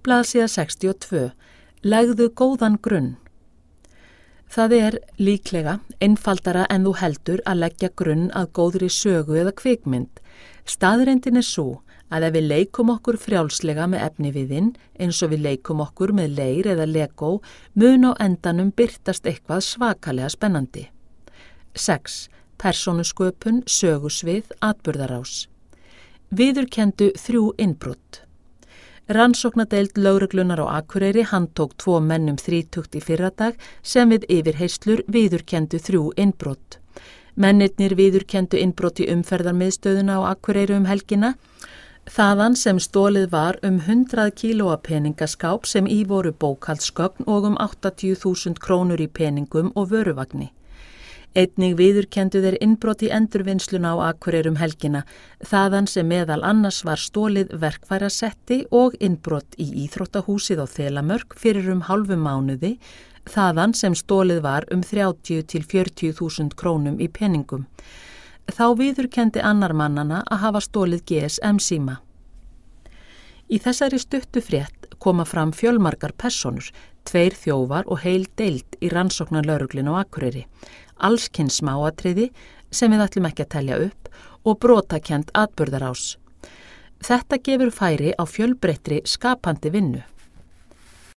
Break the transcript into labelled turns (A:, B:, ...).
A: Blaðsíða 62. Legðu góðan grunn. Það líklega einfaldara en þú heldur að leggja grunn að góðri sögu eða kvikmynd. Staðreyndin sú að ef við leikum okkur frjálslega með efniviðinn, eins og við leikum okkur með leir eða legó, mun á endanum birtast eitthvað svakalega spennandi. 6. Persónusköpun, sögusvið, atburðarás. Viðurkenndu 3 innbrot. Rannsóknardeild lögreglunnar á Akureyri handtók 2 mennum 30 í fyrradag sem við yfirheyslur viðurkenndu 3 innbrot. Mennirnir viðurkenndu innbrot í umferðarmiðstöðuna á Akureyri helgina, þaðan sem stólið var 100 kílóa peningaskáp sem í voru bókhaldsgögn og 80.000 krónur í peningum og vöruvagni. Einnig viðurkenndu þeir innbrot í endurvinnsluna á Akureyri helgina, þaðan sem meðal annars var stólið verkfærasetti og innbrot í íþróttahúsið á Þelamörk fyrir hálfum mánuði, þaðan sem stólið var 30 til 40.000 krónum í peningum. Þá viðurkenndi annar mannana að hafa stólið GSM síma. Í þessari stuttu frétt koma fram fjölmargar persónur, 2 þjófar og heil deild í rannsóknarlögreglunni á Akureyri, allskyns smáatriði sem við ætlum ekki að telja upp og brotakennd atburðarás. Þetta gefur færi á fjölbreyttri skapandi vinnu.